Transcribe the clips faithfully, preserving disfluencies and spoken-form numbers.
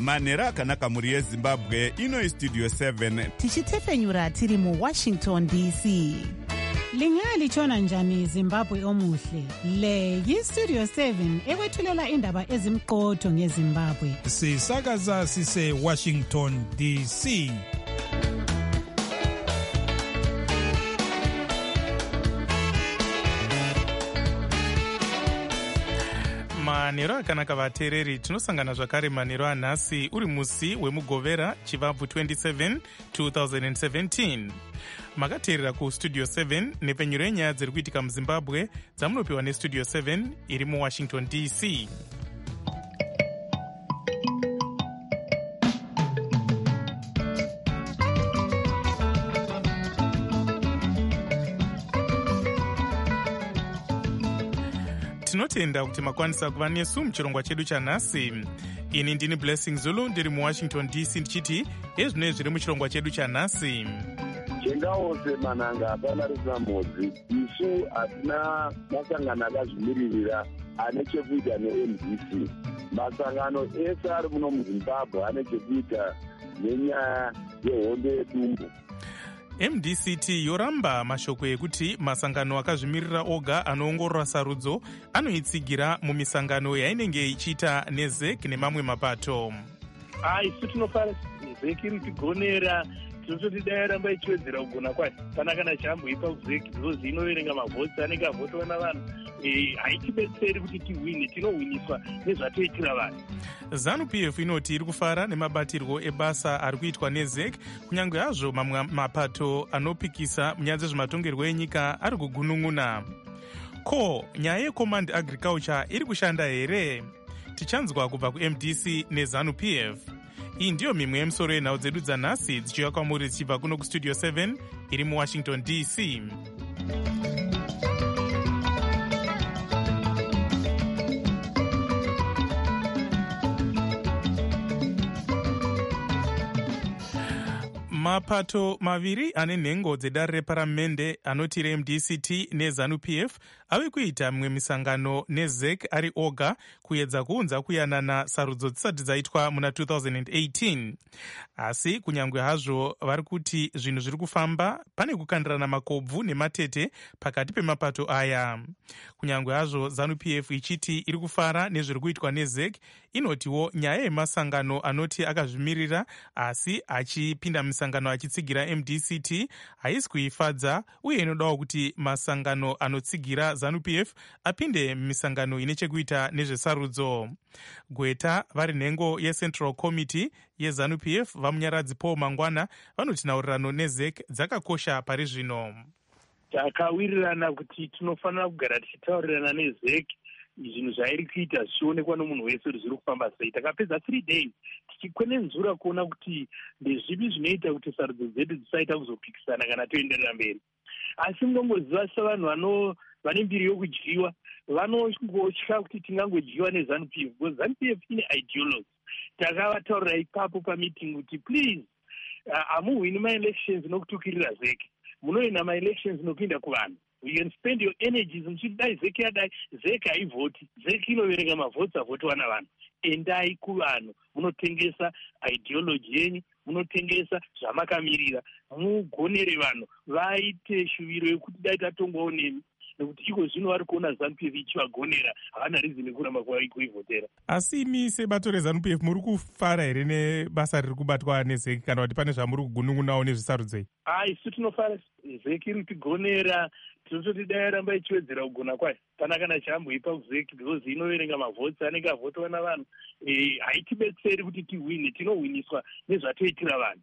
manhero akanaka mhuri yezimbabwe. Ino Studio seven tichitefenyura tiri muWashington D C. Lingalitshona njani Zimbabwe omuhle? Le yiStudio seven ekwethulela indaba ezimqotho ngeZimbabwe. Sisakaza sise Washington D C. Manhero akanaka vateereri, tinosangana zvakare manhero anhasi uri musi wemugovera chivabvu twenty-seven two thousand seventeen. Makateerera kuStudio seven nepfenyuro yenyaya dziri kuitika muZimbabwe dzamunopiwa neStudio seven iri muWashington D C. Tinotenda kuti makwanisa kuva nesu muchirongwa chedu chanhasi. Ini ndini Blessing Zulu ndiri muWashington D C ndichiti ezvinoi zviri muchirongwa chedu chanhasi. Chengaose mananga hapana risina mhodzi. Isu hatina masangano akazvimiririra ane chekuita neM D C. Masangano ese ari muno muZimbabwe ane chekuita nenyaya yehondo yedumbu. M D C T yoramba mashoko ekuti masangano akazvimirira oga anoongorora sarudzo anoitsigira mumisangano yainenge ichiita neZEC nemamwe mapato. Ai, isu tinofara ZEC iri tigonera, tinototi dai yaramba ichiwedzera kugona kwayo. Pana kana chamboipa kuZEC because inoverenga mavhotsi anenge avhotwa navanhu. Haitibetseri kuti tiwine, tinowiniswa nezvatoitira vanhu. ZANU P F inoti iri kufara nemabatirwo ebasa ari kuitwa neZEC, kunyange hazvo mamwe mapato anopikisa munyaya dzezvematongerwo enyika ari kugunun'una. Ko, nyaya yeCommand Agriculture iri kushanda here? Tichanzwa kubva kuM D C neZANU P F. Iyi ndiyo mimwe yemusoro yenhau dzedu dzanhasi dzichiuya kwamuri dzichibva kuno kuStudio seven iri muWashington D C. Mapato maviri ane nhengo dzedare reparamende anoti M D C T neZANU P F ave kuita mimwe misangano neZEC ari oga kuedza kuunza kuyanana sarudzo dzisati dzaitwa muna two thousand eighteen. Asi kunyange hazvo vari kuti zvinhu zviri kufamba, pane kukandirana makobvu nematete pakati pemapato aya. Kunyange hazvo ZANU P F ichiti iri kufara nezviri kuitwa neZEC, inotiwo nyaya yemasangano anoti akazvimirira asi achipinda misangano achitsigira M D C T haisi kuifadza, uye inodawo kuti masangano anotsigira ZANU P F apinde misangano ine chekuita nezvesarudzo. Gweta vari nhengo yeCentral Committee yeZANU P F vamunyaradzi Paul Mangwana vanoti nhaurirano neZEC dzakakosha pari zvino. Takawirirana kuti tinofanira kugara tichitaurirana neZEC zvinhu zvairi kuita zvichionekwa nomunhu wese kuti zviri kufamba sei. Takapedza three days tichikwenenzura kuona kuti ndezvipi zvinoita kuti sarudzo dzedu dzisaita kuzopikisana kana toenderera mberi. Asi munongoziva sevanhu vano vane mbiri yokudyiwa, vanongotya kuti tingangodyiwa neZANU P F because ZANU P F ine ideology. Takavataurira ipapo pameeting kuti please hamuwini maelections nokutukirira ZEC, munoina maelections nokuenda kuvanhu. You can spend your energies muchiti dai ZEC yadai, ZEC haivhoti, ZEC inoverenga mavhotsi avhotwa navanhu. Endai kuvanhu, munotengesa ideology yenyu, munotengesa zvamakamirira, mugonere vanhu, vaite shuviro yekuti dai tatongwawo nemi. Nekuti iko zvino vari kuona ZANU P F ichivagonera, havana rizini kuramba kuivhotera. Asi imi sebato reZANU P F muri kufara here nebasa riri kubatwa neZEC, kana kuti pane zvamuri kugunun'unawo nezvesarudzei? Ai, isu tinofara ZEC iri kutigonera, tinototi dai yaramba ichiwedzera kugona kwayo. Pana kana chamboipa kuZEC because inoverenga mavhotsi anenge avhotwa navanhu. Haitibetseri kuti tiwine, tinowiniswa nezvatoitira vanhu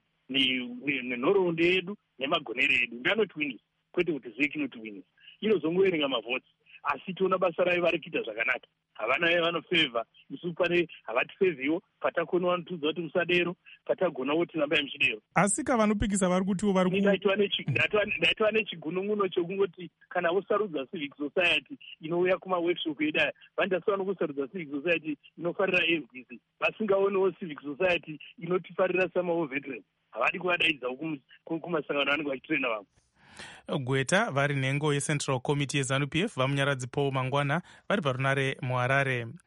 nenhoroondo yedu nemagonero edu. Ndanotiwinisa, kwete kuti ZEC inotiwinisa. Inozongoverenga mavhotsi, asi tiona basa rayo vari kuita zvakanaka. Havana vayo vanofevha, isu pane havatifevhiwo, patakoni vanotudza kuti musadero, patagonawo tirambai muchidero. Asi kavanopikisa vari kutiwo vari ku... Ndaitwa nechigunun'uno chokungoti kana vosarudza Civic Society inouya kumaworkshop edaya, vandasiwa nokusarudza Civic Society inofarira M D C, vasingaonewo Civic Society inotifarira samawo veterans. Havadi kuvadaidzawo kumasangano anenge vachitrena vamwe. Gweta vari nhengo yeCentral Committee yeZANU P F vamunyaradzi Paul Mangwana vari parunare muHarare.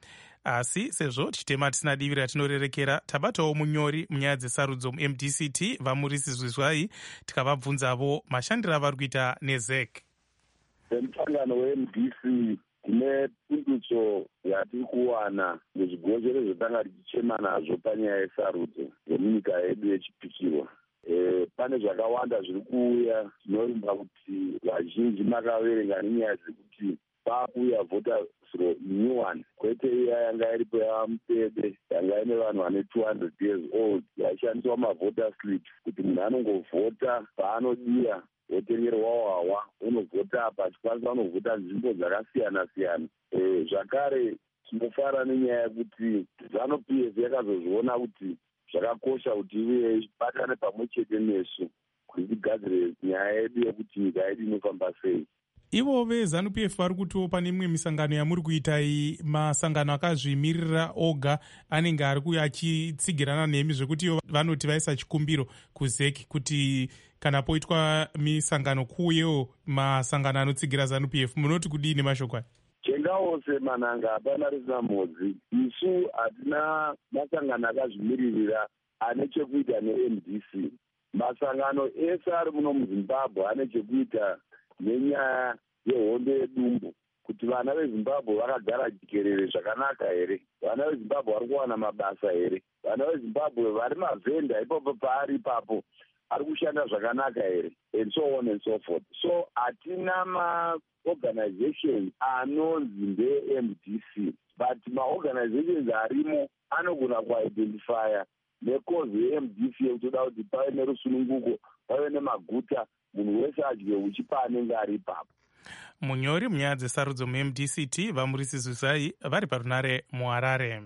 asi sezvo tichitema tisina divi ratinorerekera, tabatawo munyori munyaya dzesarudzo mu-M D C T Vamurisi Zwiswai tikavabvunzavo mashandiro avari kuita nezek. Semusangano we-M D C tine pundutso yatiri kuwana muzvigozero zvotanga tichichema nazvo panyaya yesarudzo yemunyika yedu yechipikirwa. E, pane zvakawanda zviri kuuya zvinorimba kuti vazhinji makaverenga nenyaya dzekuti pakuuya voters roll new one, kwete iya yanga iripo yamupede yanga ine vanhu vane two hundred years old yaishandiswa mavoters slip kuti munhu anongovhota paanodiya wotengerwa wawa unovhota apa achikwanisa unovhota nzvimbo dzakasiyana siyana. E, zvakare tinofara nenyaya yekuti ZANU P F yakazozviona kuti zvakakosha kuti ive ibatane pamwe chete nesu kuti tigadzire nyaya yedu yekuti nyika yedu inofamba sei. Ivo veZANU P F vari kutiwo pane imwe misangano yamuri kuitai, masangano akazvimirira oga anenge ari kuuya achitsigirana nemi zvekuti ivo vanoti vaisa chikumbiro kuzeki kuti kana poitwa misangano kuuyewo masangano anotsigira ZANU P F. Munoti kudini mashoko aya? Chengawo semananga hapana risina mhodzi. Isu hatina masangano akazvimiririra ane chekuita ne-M D C. Masangano ese ari muno muZimbabwe ane chekuita nenyaya yehondo yedumbu, kuti vana veZimbabwe vakagara jikerere zvakanaka here, vana veZimbabwe vari kuwana mabasa here, vana veZimbabwe vari mavhenda ipapo paari ipapo ari kushanda zvakanaka here, and so on and so forth. So hatina maorganizations anonzi nde-M D C, but maorganizations arimo anogona kuidentifya nekozi ye-M D C yekutoda kuti pave nerusununguko, pave nemaguta, munhu wese adye uchi paanenge ari ipapo. Munyori munyaya dzesarudzo mu-M D C T Vamurisi Zwiswai vari parunare muHarare.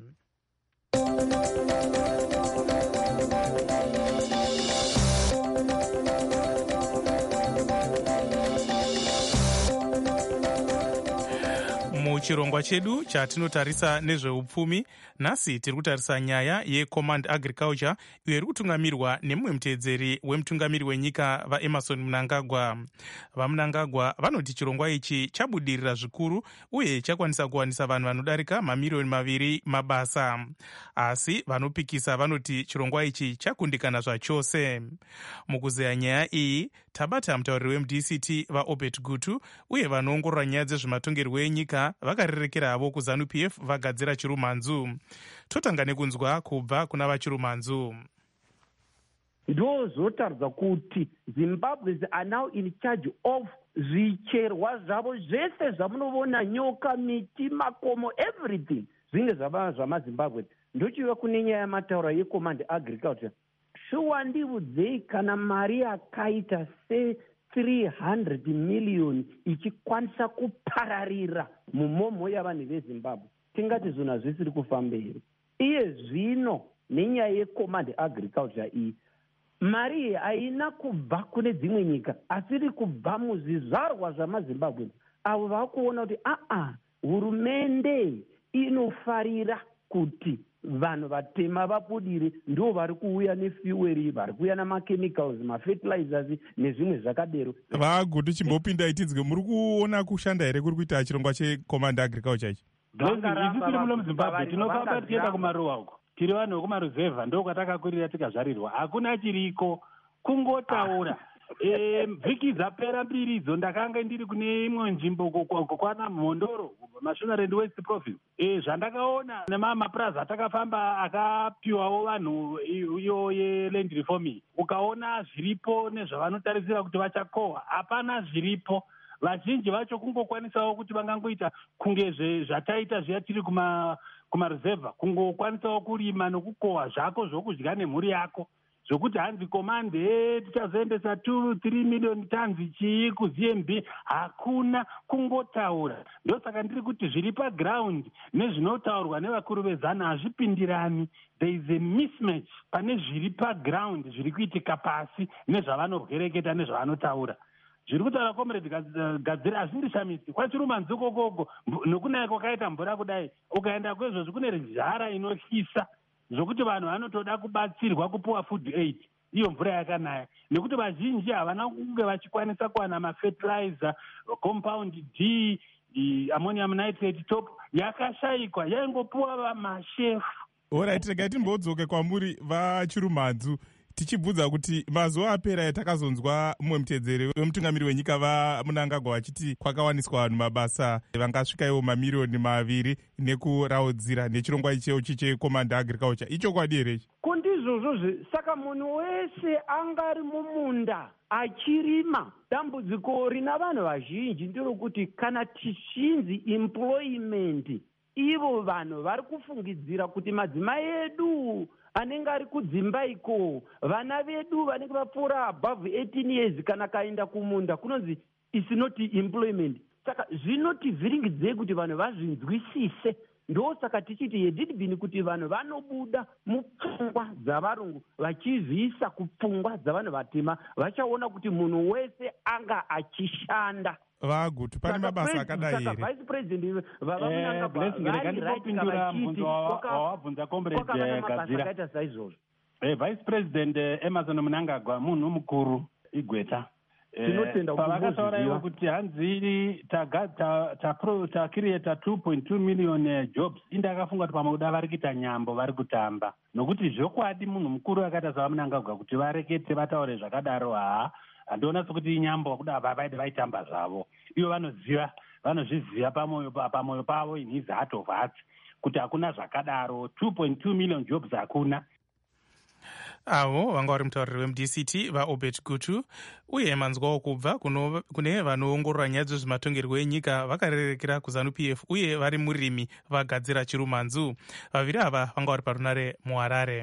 Muchirongwa chedu chatinotarisa nezveupfumi, nhasi tiri kutarisa nyaya yeCommand Agriculture iyo iri kutungamirwa nemumwe mutedzeri wemutungamiri wenyika vaEmmerson Mnangagwa. VaMnangagwa vanoti chirongwa ichi chabudirira zvikuru uye chakwanisa kuwanisa vanhu vanodarika mamiriyoni maviri mabasa. Asi vanopikisa vanoti chirongwa ichi chakundikana zvachose. Mukuzeya nyaya iyi tabata mutauriri weM D C T vaObert Gutu uye vanoongorora nyaya dzezvematongerwo enyika vakarerekera havo kuZANU P F vagadzira chirumanzu. Totanga nekunzwa kubva kuna vachirumanzu. Ndozotaridza kuti Zimbabweans are now in charge of zvicherwa zvavo zvese zvamunoona, nyoka, miti, makomo, everything zvinge zvava zvamaZimbabwe. Ndochiva kune nyaya yamataura yeCommand Agriculture. Shuwa ndiudzei kana mari yakaita se three hundred million ichikwanisa kupararira mumomho yavanhu veZimbabwe, tingati zvinhu hazvisiri kufamba here. Iye zvino nenyaya yeCommand Agriculture iyi, mari iyi haina kubva kune dzimwe nyika asi iri kubva muzvizvarwa zvamaZimbabwe avo vakuona kuti aa hurumende inofarira kuti vanhu vatema vabudire, ndo vari kuuya nefueri, vari kuuya namachemicals, mafertilizers nezvimwe zvakadero. Vagutu chimbopinda itinzwe, muri kuona kushanda here kuri kuita chirongwa cheCommand Agriculture ichi? Isi tiri muno muZimbabwe tinofamba tichienda kumaruwa uko, tiri vanhu vekumaruzevha ndokatakakurira tikazvarirwa, hakuna chiriko, kungotaura. E, vhiki dzapera mbiri idzo ndakanga ndiri kune imwe nzvimbo kwana Mhondoro, Mashonaland West Province. E, zvandakaona nemamapurazi atakafamba akapiwawo vanhu iyo yeland reforming, ukaona zviripo nezvavanotarisira kuti vachakohwa, hapana zviripo. Vazhinji vacho kungokwanisawo kuti vangangoita kunge zvataita zviya tiri kumaruzevha, kungokwanisawo kurima nokukohwa zvako zvokudya nemhuri yako, zvokuti hanzi komande tichazoendesa two three million tons chii kuZ M B, hakuna, kungotaura. Ndosaka ndiri kuti zviri paground nezvinotaurwa nevakuru veZANU hazvipindirani. There is a mismatch pane zviri paground zviri kuitika pasi nezvavanorwereketa nezvavanotaura. Zviri kutaura Comrade Gadzira hazvindishamisi. Kwachirumanzu kokoko nokunaya kwakaita mvura kudai, ukaenda kwezvozvo kune nzara inotyisa zvokuti vanhu vanotoda kubatsirwa kupuwa food aid iyo mvura yakanaya, nekuti vazhinji havana kunge vachikwanisa kuwana mafertilizer, compound D, ammonium nitrate top yakashayikwa, yaingopuwa mashefu. Alright, regai timbodzoke kwamuri vachirumhanzu tichibvunza kuti mazuva apera yatakazonzwa mumwe mutedzeri wemutungamiri wenyika vaMnangagwa vachiti kwakawaniswa vanhu mabasa vangasvika ivo mamirioni maviri nekuraudzira nechirongwa ichechi checommand agriculture. Ichokwadi here? Kundizvozvozve saka munhu wese angari mumunda achirima, dambudziko rina vanhu vazhinji nderokuti kana tichinzi employment, ivo vanhu vari kufungidzira kuti madzimai edu anenge ari kudzimba iko, vana vedu vanenge vapfuura above eighteen years kana kaenda kumunda kunonzi is not employment. Saka zvinotivhiringidzei kuti vanhu vazvinzwisise. Ndo saka tichiti yedidibini kuti vanhu vanobuda mupfungwa dzavarungu vachizviisa kupfungwa dzavanhu vatema, vachaona kuti munhu wese anga achishanda. Vaguti pane mabasa akadai here? Vice President vavamnangagwa wawabvunza comrade Gadzira. Vice President Emmerson Mnangagwa munhu mukuru igweta. Pavakataura ivo kuti hanzi takireta two point two million jobs, indakafunga kuti pamwe kuda vari kuita nyambo vari kutamba, nokuti zvokwadi munhu mukuru akaita savaMnangagwa kuti varekete vataure zvakadaro, haa handiona sokuti inyambo kuda vaide vaitamba zvavo. Ivo vanoziva, vanozviziva pamoyo pamoyo pavo in his heart of hearts kuti hakuna zvakadaro. two point two million jobs hakuna. Avo vanga vari mutauriri weMu D C T vaObert Gutu. Uye manzwawo kubva kune vanoongorora nyaya dzezvematongerwo enyika vakarerekera kuZANU P F uye vari murimi vaGadzira Chirumhanzu. Vaviri ava vanga vari parunare muHarare.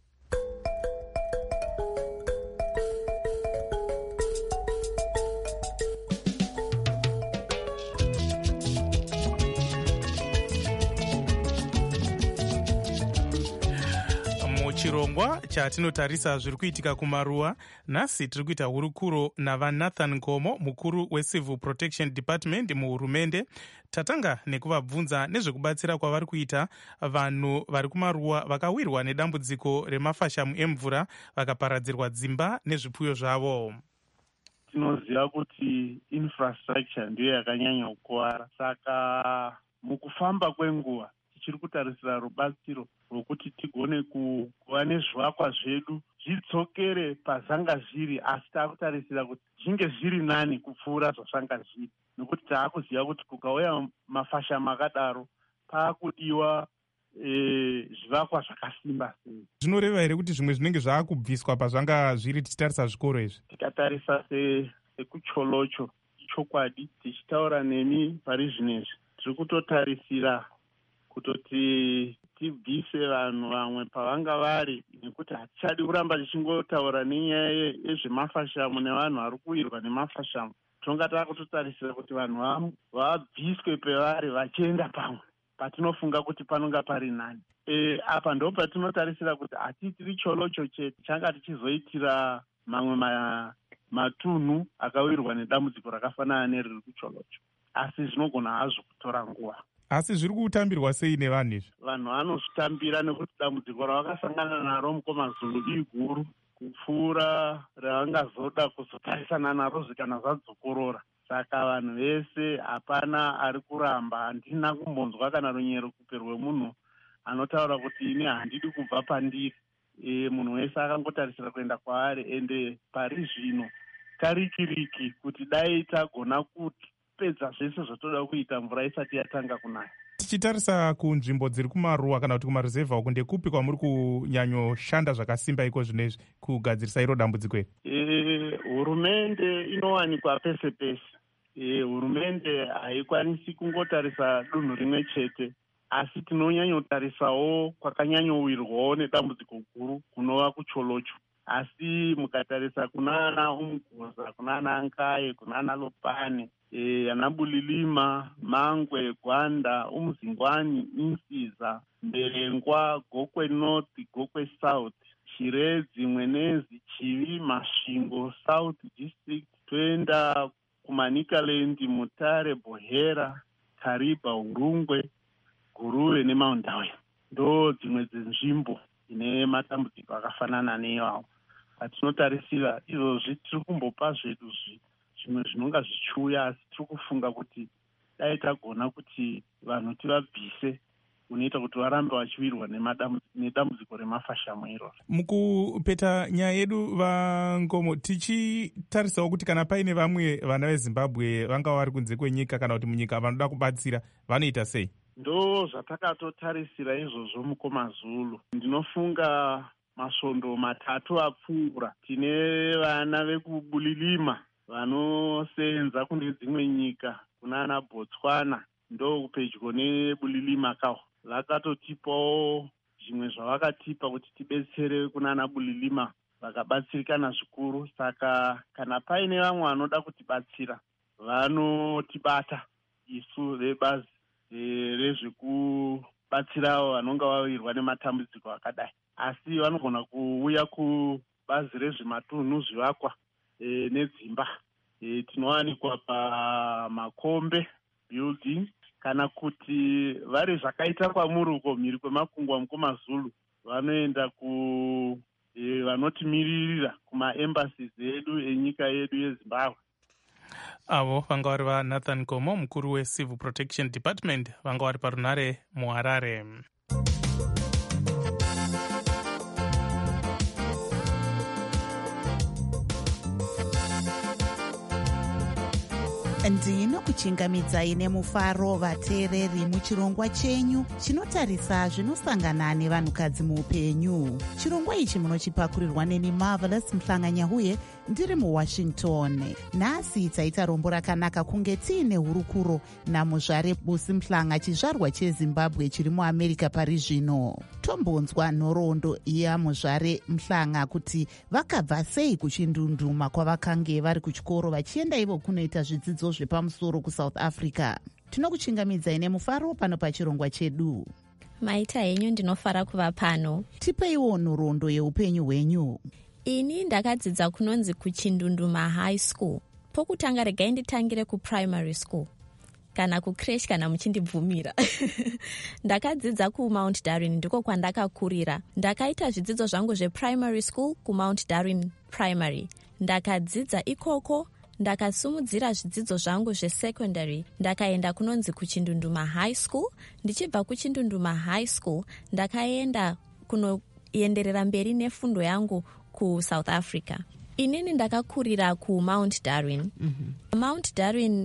Chirongwa chatinotarisa zviri kuitika kumaruwa, nhasi tiri kuita hurukuro navaNathan Nkomo, mukuru weCivil Protection Department muhurumende. Tatanga nekuvabvunza nezvekubatsira kwavari kuita vanhu vari kumaruwa vakawirwa nedambudziko remafashamu emvura vakaparadzirwa dzimba nezvipfuyo zvavo. Tinoziva kuti infrastructure ndiyo yakanyanya kukuwara, saka mukufamba kwenguva tichiri kutarisira rubatsiro rwokuti tigone kuva nezvivakwa zvedu zvidzokere pazvanga zviri, asi taakutarisira kuti zvinge zviri nani kupfuura zvazvanga zviri, nokuti taakuziva kuti kukauya mafashamu akadaro paakudiwa e, zvivakwa zvakasimba sei. Zvinoreva here kuti zvimwe zvinenge zvaakubviswa pazvanga zviri tichitarisa zvikoro izvi? Tikatarisa sekucholocho chokwadi, tichitaura nemi pari zvinezvi tiri kutotarisira kutoti tibvise vanhu vamwe pavanga vari, nekuti hatichadi kuramba tichingotaura nenyaya yezvemafashamu nevanhu vari kuwirwa nemafashamu. Tonga taakutotarisira kuti vanhu vabviswe pevari vachienda pamwe patinofunga kuti panonga pari nani. E, apa ndo patinotarisira kuti hatitiri cholocho chete, changa tichizoitira mamwe ma, matunhu akawirwa nedambudziko rakafanana neriri kucholocho, asi zvinogona hazvo kutora nguva. Asi zviri kutambirwa sei nevanhu izvi? Vanhu vanozvitambira nekuti dambudziko ravakasangana naro mukomazulu iguru kupfuura ravangazoda kuzotarisana naro zvikana zvadzokorora. Saka vanhu vese hapana ari kuramba. Handina kumbonzwa kana runyero kupe rwemunhu anotaura kuti ini handidi kubva pandiri. E, munhu wese akangotarisira kuenda kwaari, ende pari zvino karikiriki kuti dai tagona kuti pedza zvese zvotoda kuita mvura isati yatanga kunaya. Tichitarisa kunzvimbo dziri kumaruwa kana kuti kumaruzevha uku, ndekupi kwamuri kunyanyoshanda zvakasimba iko zvinezvi kugadzirisa iro dambudziko iri? E, hurumende inowanikwa pese pese. E, hurumende haikwanisi kungotarisa dunhu rimwe chete, asi tinonyanyotarisawo kwakanyanyowirwawo nedambudziko guru kunova kucholocho. Asi mukatarisa kunana Umguza, kunana Ankaye, kunana Lopane, e, Anabulilima, Mangwe, Gwanda, Umzingwani, Insiza, Mberengwa, Gokwe North, Gokwe South, Chiredzi, Mwenezi, Chivi, Masvingo, South District, toenda kuManikaland, Mutare, Bohera, Kariba, Urungwe, Guruve neMaundawe. Ndo dzimwe dzenzvimbo ine matambudziko akafanana neiwawo. Patinotarisira izvozvi tiri kumbopa zvedu zvimwe zvinonga zvichiuya, asi tiri kufunga kuti dai tagona kuti vanhu tivabvise unoita kuti varambe vachiwirwa nedambudziko remafashamo iroro. Mukupeta nyaya yedu vaNgomo, tichitarisawo kuti kana paine vamwe vana veZimbabwe vanga vari kunze kwenyika kana kuti munyika vanoda kubatsira vanoita sei? Ndo zvatakatotarisira izvozvo mukomazulu. Ndinofunga masvondo matatu apfuura. Tine vana vekubulilima vanosenza kune dzimwe nyika kunana Botswana, ndo pedyo nebulilima kaho. Vakatotipawo zvimwe zvavakatipa kuti tibetsere kunana bulilima, vakabatsirikana zvikuru. Saka kana paine vamwe vanoda kutibatsira vanotibata isu vebazi e, rezvekubatsirawo vanonga vawirwa nematambudziko akadai, asi vanogona kuuya kubazi rezvematunhu, zvivakwa e, nedzimba e, tinowanikwa pamakombe building, kana kuti vari zvakaita kwamuri uko mhiri kwemakungwa mukomazulu vanoenda ku e, vanotimiririra kumaembassies edu enyika yedu yeZimbabwe. Avo vanga vari vaNathan Gomo, mukuru weCivil Protection Department, vanga vari parunare muHarare. ndinokuchingamidzai nemufaro vateereri muchirongwa chenyu chinotarisa zvinosangana nevanhukadzi muupenyu. Chirongwa ichi munochipakurirwa neni Marvelous Mhlanganyahuye ndiri muWashington. Nhasi taita rombo rakanaka kunge tiine hurukuro namuzvare Busi Mhlanga, chizvarwa cheZimbabwe chiri muAmerica pari zvino. Tombonzwa nhoroondo yamuzvare Mhlanga kuti vakabva sei kuchindunduma kwavakange vari kuchikoro vachienda ivo kunoita zvidzidzo zvepamusoro kuSouth Africa. Tinokuchingamidzai nemufaro pano pachirongwa chedu. Maita henyu, ndinofara kuva pano. Tipeiwo nhoroondo yeupenyu hwenyu. Ini ndakadzidza kunonzi kuchindunduma high school. Pokutanga regai nditangire kuprimary school kana kucreche kana muchindibvumira. Ndakadzidza kuMount Darwin, ndiko kwandakakurira. Ndakaita zvidzidzo zvangu zveprimary school kuMount Darwin Primary. Ndakadzidza ikoko, ndakasumudzira zvidzidzo zvangu zvesecondary ndakaenda kunonzi kuchindunduma high school. Ndichibva kuchindunduma high school ndakaenda kunoenderera mberi nefundo yangu kuSouth Africa. Inini ndakakurira kuMount Darwin. Mm-hmm. Mount Darwin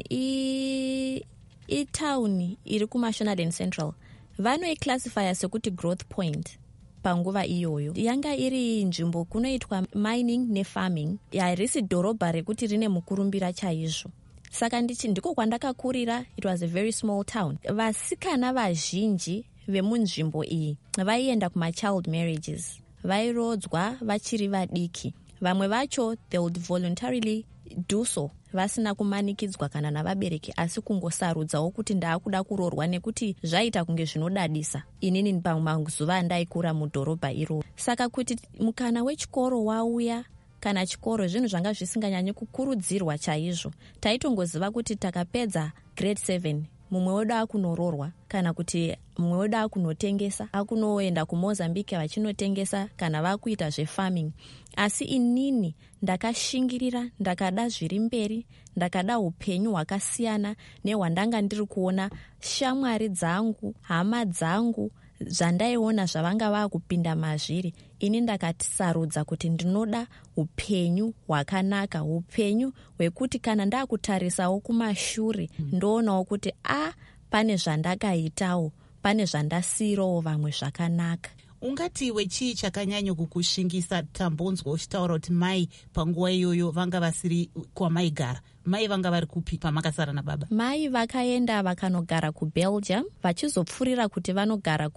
i itauni iri kuMashonaland Central. Vanoiclassifya sekuti growth point. Panguva iyoyo yanga iri nzvimbo kunoitwa mining nefarming, harisi dhorobha rekuti rine mukurumbira chaizvo. Saka ndichi ndiko kwandakakurira. It was a very small town. Vasikana vazhinji vemunzvimbo iyi vaienda kumachild marriages, vairodzwa vachiri vadiki. Vamwe vacho they would voluntarily do so, vasina kumanikidzwa kana navabereki, asi kungosarudzawo kuti ndaakuda kurorwa nekuti zvaita kunge zvinodadisa inini pamazuva andaikura mudhorobha iro. Saka kuti mukana wechikoro wauya kana chikoro, zvinhu zvanga zvisinganyanyi kukurudzirwa chaizvo. Taitongoziva kuti takapedza grade seven mumwe wedu akunororwa, kana kuti mumwe wedu akunotengesa, akunoenda kuMozambique vachinotengesa, kana vakuita zvefarming. Asi inini ndakashingirira, ndakada zviri mberi, ndakada upenyu hwakasiyana nehwandanga ndiri kuona shamwari dzangu, hama dzangu zvandaiona zvavanga vakupinda mazviri. Ini ndakatisarudza kuti ndinoda upenyu hwakanaka, upenyu hwekuti kana ndakutarisawo kumashure ndoonawo kuti a pane zvandakaitawo, pane zvandasiyirawo vamwe zvakanaka. Ungati iwe chii chakanyanya kukushingisa? Tambonzwa uchitaura kuti mai panguva iyoyo vanga vasiri kwamaigara. Mai vanga vari kupi pamakasara nababa? Mai vakaenda vakanogara kuBelgium, vachizopfurira kuti vanogara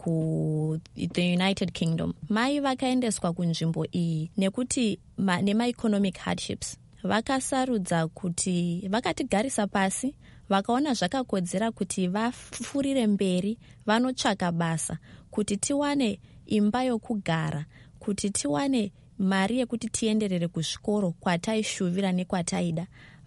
kuThe United Kingdom. Mai vakaendeswa kunzvimbo iyi nekuti ma, nema-economic hardships. Vakasarudza kuti vakatigarisa pasi, vakaona zvakakodzera kuti vafurire mberi, vanotsvaka basa, kuti tiwane imba yokugara, kuti tiwane mari yekuti tienderere kuzvikoro kwataishuvira nekwataida.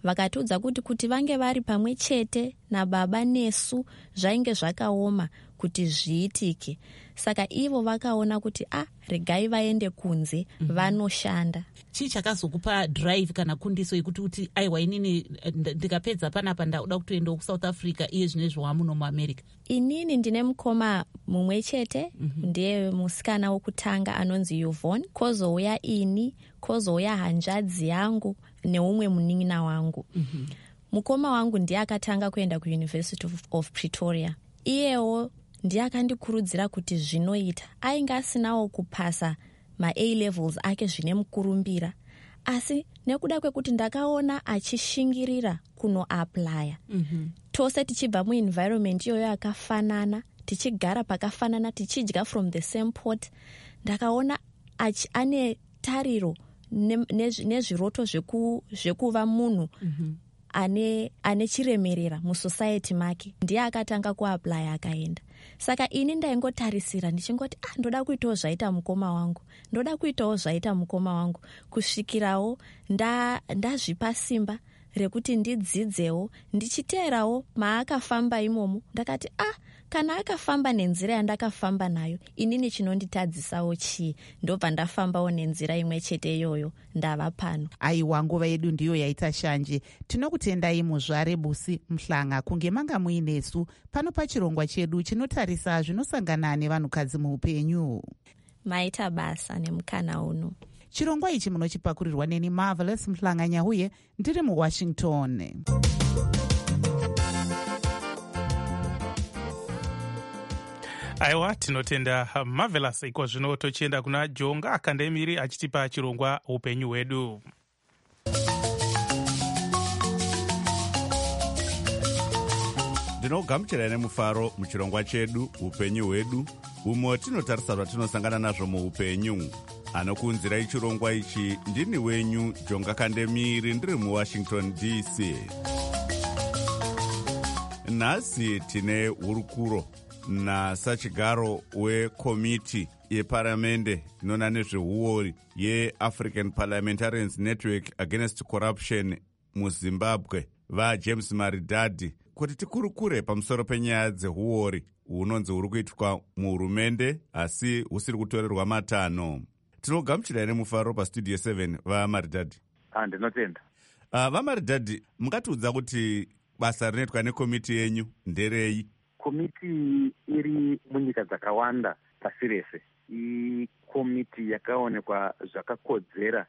vakatiudza kuti kuti vange vari pamwe chete nababa nesu zvainge zvakaoma kuti zviitike. Saka ivo vakaona kuti ah, regai vaende kunze mm-hmm. vanoshanda. Chii chakazokupa drive kana kundiso yekuti kuti aiwa inini ndikapedza panapa ndauda kutoenda kuSouth Africa iye zvinezvi wamuno muAmerica? Inini ndine mukoma mumwe chete mm-hmm. ndiye musikana wokutanga anonzi Yvonne, kozouya ini, kozouya hanzvadzi yangu neumwe munin'ina wangu. Mm-hmm. Mukoma wangu ndiye akatanga kuenda kuUniversity of, of Pretoria. Iyewo ndiye akandikurudzira kuti zvinoita. Ainge asinawo kupasa ma-A levels ake zvine mukurumbira, asi nekuda kwekuti ndakaona achishingirira kuno aplya mm-hmm. tose tichibva muenvironment iyoyo yakafanana, tichigara pakafanana, tichidya from the same pot, ndakaona achi ane tariro nezviroto zveku, zvekuva munhu mm-hmm. ane, ane chiremerera musociety make. Ndiye akatanga kuaplya akaenda. Saka ini ndaingotarisira ndichingoti ah, ndoda kuitawo zvaita mukoma wangu, ndoda kuitawo zvaita mukoma wangu, kusvikirawo ndazvipa nda simba rekuti ndidzidzewo, ndichiteerawo maakafamba imomo. Ndakati ah, kana akafamba nenzira yandakafamba nayo, inini chinonditadzisawo chii? Ndobva ndafambawo nenzira imwe chete iyoyo, ndava pano. Aiwa, nguva yedu ndiyo yaita shanje. Tinokutendai muzvare Busi Mhlanga kunge manga muinesu pano pachirongwa chedu chinotarisa zvinosangana nevanhukadzi muupenyu. Maita basa nemukana uno. Chirongwa ichi munochipakurirwa neni Marvelous Mhlanga Nyahuye, ndiri muWashington. Aiwa, tinotenda Marvelous. Iko zvino tochienda kuna Jonga Akandemiri achitipa chirongwa upenyu hwedu. Ndinogamuchira nemufaro muchirongwa chedu upenyu hwedu, umo tinotarisa zvatinosangana nazvo muupenyu. Anokunzirai chirongwa ichi ndini wenyu Jonga Kandemiri, ndiri muWashington D C. Nhasi tine hurukuro nasachigaro wekomiti yeparamende inona nezveuori yeAfrican Parliamentarians Network Against Corruption muZimbabwe, vaJames Maridadi, kuti tikurukure pamusoro penyaya dzeuori hunonzi huri kuitwa muhurumende asi husiri kutorerwa matanho. Tinogamuchirai nemufaro pastudio seven vaMaridadi. Ah, ndinotenda. Uh, vaMaridadi, mungatiudza kuti basa rinoitwa nekomiti yenyu nderei? Komiti iri munyika dzakawanda pasi rese. Ikomiti yakaonekwa zvakakodzera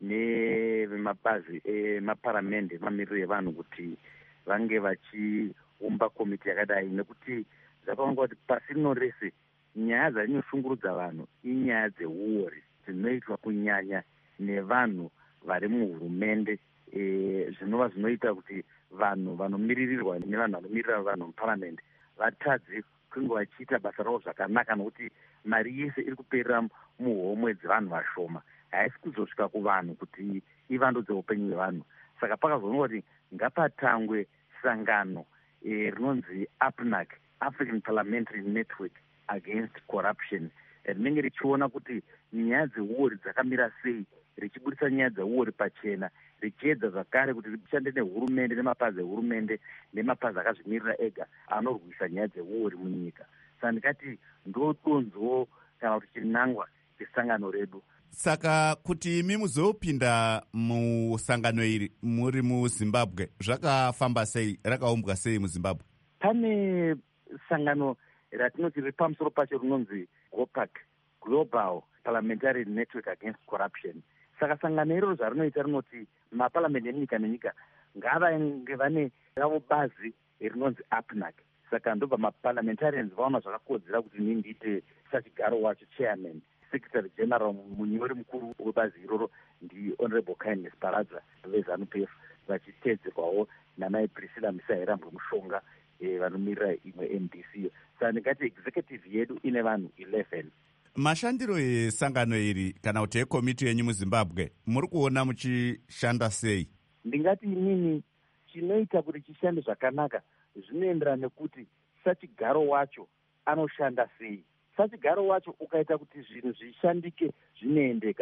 nevemabazi emaparamende mamiriro evanhu kuti vange vachiumba komiti yakadai, nekuti zvakaonekwa kuti pasi rino rese nyaya dzinoshungurudza vanhu inyaya dzeuori dzinoitwa kunyanya nevanhu vari muhurumende, e, zvinova zvinoita kuti vanhu vanomiririrwa nevanhu vanomirira vanhu muparamende vatadzi kunge vachiita basa ravo zvakanaka, nokuti mari yese iri kuperera muhomwe dzevanhu vashoma, haisi kuzosvika kuvanhu kuti ivandudze upenyu hwevanhu. Saka pakazoonekwa kuti ngapatangwe sangano e, rinonzi A P N A C, African Parliamentary Network Against Corruption, rinenge richiona kuti nyaya dzeuori dzakamira sei, richibudisa nyaya dzeuori pachena, richiedza zvakare kuti rishande nehurumende nemapazi ehurumende nemapazi akazvimirira ega anorwisa nyaya dzeuori munyika. Saka ndikati ndodonzwo kana kuti chinangwa chisangano redu. Saka kuti imi muzopinda musangano iri muri muZimbabwe, zvakafamba sei, rakaumbwa sei muZimbabwe? Pane sangano ratinoti riri pamusoro pacho rinonzi GOPAC, Global Parliamentary Network Against Corruption. Saka sangano iroro zvarinoita rinoti maparamende enyika nenyika ngavange vane ravo bazi rinonzi A P N A C. Saka ndobva maparliamentarians vaona zvakakodzera kuti ini ndiite sachigaro wacho chairman. Secretary General munyori mukuru webazi iroro ndi Honorable Kindness Paradza veZANU P F, vachiteedzerwawo namai Priscilla Misairambwe Mushonga e, vanomirira imwe M D C. Saka ndingati executive yedu ine vanhu eleven. Mashandiro esangano iri kana kuti ekomiti yenyu muZimbabwe muri kuona muchishanda sei? Ndingati inini chinoita kuti chishande zvakanaka zvinoenderana nekuti sachigaro wacho anoshanda sei. Sachigaro wacho ukaita kuti zvinhu zvishandike zvinoendeka,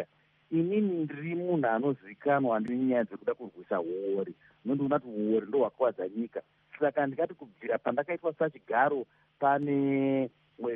inini ndiri munhu anozivikanwa nenyaya dzekuda kurwisa uori, nondiona kuti uori ndo hwakuvadza nyika. Saka ndikati kubvira pandakaitwa sachigaro pane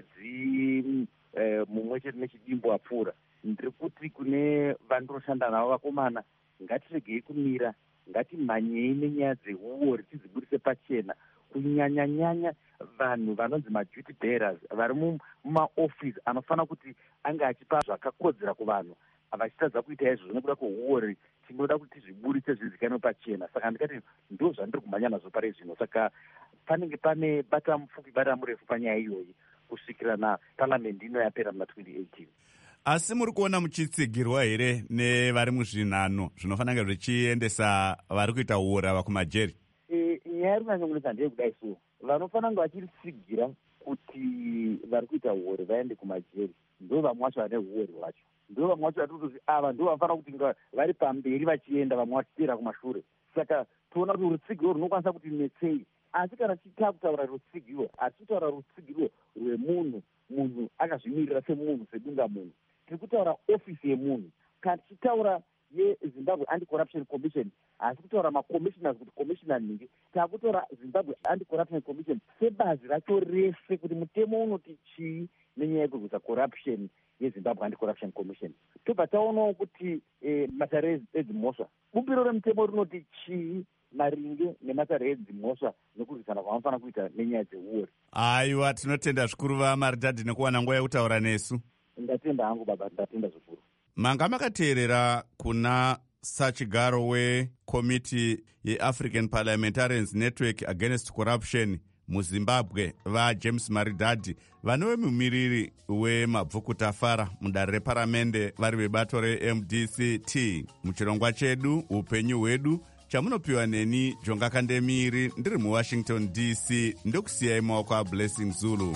mwedzi eh, mumwe chete nechidimbo apfuura, ndiri kuti kune vandinoshanda navo vakomana, ngatiregei kumira, ngatimhanyei nenyaya dzeuori tidziburise pachena, kunyanya-nyanya vanhu vanonzi maduty bearers vari mumaofisi anofanira kuti ange achipa zvakakodzera kuvanhu, vachitadza kuita izvo nekuda kweuori, tinoda kuti tizviburitse zvizikanwe pachena. Saka ndikati ndo zvandiri kumhanya nazvo pari zvino. Saka panenge pane bata mupfupi bata murefu panyaya iyoyi kusvikira naparamendi ino yapera muna twenty eighteen. Asi muri kuona muchitsigirwa here nevari muzvinhano zvinofanira zvichiendesa vari kuita uori ava kumajeri? E, nyaya iri kunyanyomunisa ndeyekudai so, vanofanira kunge vachiritsigira kuti vari kuita uori vaende kumajeri ndo vamwe vacho vane uori hwacho, ndo vamwe vacho vatiri kuti ava ndo vanofanira kuti vari pamberi vachienda, vamwe vachiteera kumashure. Saka toona kuti rutsigiro runokwanisa kuti netsei, asi kana tichita kutaura rutsigiro, asi kutaura rutsigiro rwemunhu, munhu akazvimirira semunhu, sedunga munhu, tiri kutaura ofisi yemunhu. Kana tichitaura yeZimbabwe Anti-Corruption Commission, asi kutaura macommissioners kuti commissioner nhingi, taakutaura Zimbabwe Anti-Corruption Commission sebazi racho rese kuti mutemo unoti chii nenyaya yekurwisa corruption yeZimbabwe Anti-Corruption Commission. Tobva taonawo kuti eh, matare edzimhosva, bumbiro remutemo rinoti chii maringe nematare edzimhosva nekurwisana kwavanofanira kuita nenyaya dzeuori. Aiwa, tinotenda zvikuru vaMaridadi nekuwana nguva yekutaura nesu. Ndatenda hangu baba, ndatenda zvikuru. Manga makateerera kuna sachigaro wekomiti yeAfrican Parliamentarians Network Against Corruption muZimbabwe vaJames Maridadi, vanove mumiriri wemabvukutafara mudare reparamende vari vebato reM D C T. Muchirongwa chedu upenyu hwedu chamunopiwa neni Jonga Kandemiri ndiri muWashington D C, ndokusiyai maoko aBlessing Zulu.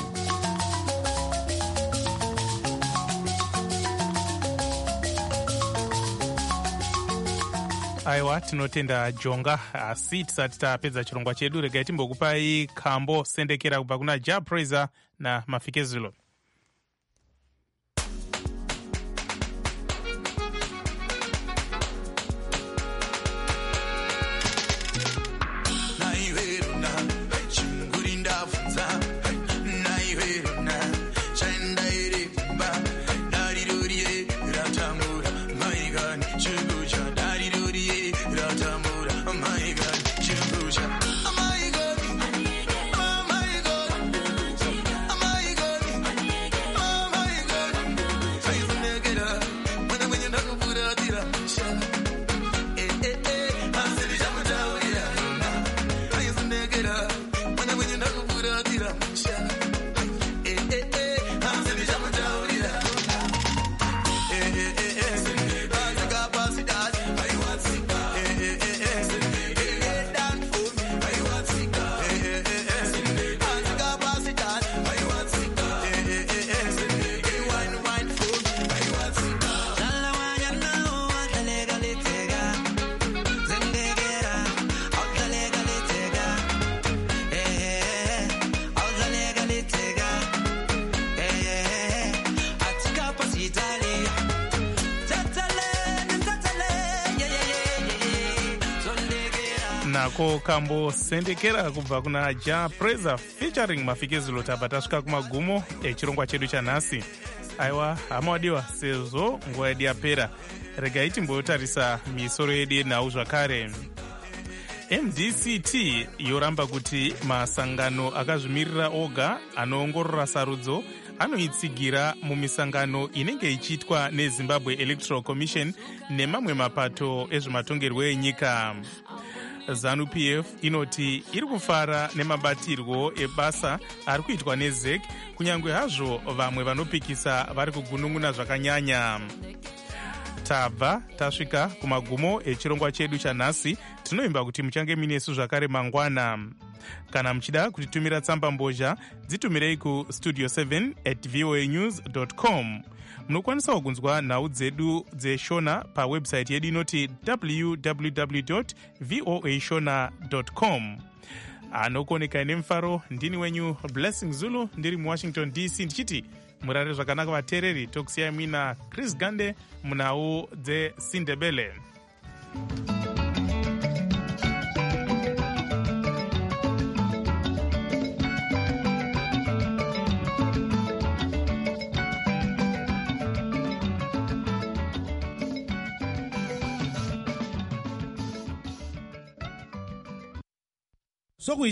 Aiwa, tinotenda Jonga. Asi tisati tapedza chirongwa chedu, regai timbokupai kambo sendekera kubva kuna Ja Praiser na Mafikezulo. Nako kambo sendekera kubva kuna Ja Praiser featuring Mafikezulo. Tabva tasvika kumagumo echirongwa chedu chanhasi. Aiwa, hama wadiwa, sezvo nguva yedu yapera, regai timbotarisa misoro yedu yenhau zvakare. M D C T yoramba kuti masangano akazvimirira oga anoongorora sarudzo anoitsigira mumisangano inenge ichiitwa neZimbabwe Electoral Commission nemamwe mapato ezvematongerwo enyika. ZANU-P F inoti iri kufara nemabatirwo ebasa ari kuitwa neZ E C, kunyange hazvo vamwe vanopikisa vari kugunun'una zvakanyanya. Tabva tasvika kumagumo echirongwa chedu chanhasi. Tinoimba kuti muchange minesu zvakare mangwana. Kana muchida kutitumira tsamba mbozha, dzitumirei ku studio seven at voa news dot com. Munokwanisa kunzwa nhau dzedu dzeshona pawebsite yedu inoti w w w dot voa shona dot com. Anokoneka nemufaro, ndini wenyu Blessing Zulu ndiri muWashington D C ndichiti murare zvakanaka vateereri. Tokusiyai muina Chris Gande munhau dzesindebele. So